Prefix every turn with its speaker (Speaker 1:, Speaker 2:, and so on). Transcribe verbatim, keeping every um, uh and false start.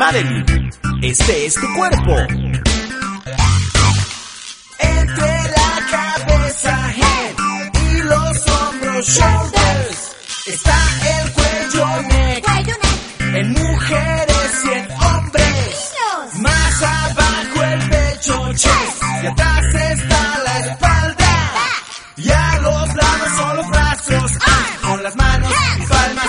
Speaker 1: Adeli, este es tu cuerpo.
Speaker 2: Entre la cabeza, head, y los hombros, shoulders, está el cuello, neck,
Speaker 3: Cuello, neck.
Speaker 2: en mujeres y en hombres.
Speaker 3: Niños.
Speaker 2: Más abajo el pecho, chest, y atrás está la espalda. Y a los lados son los brazos, ah, con las manos y palmas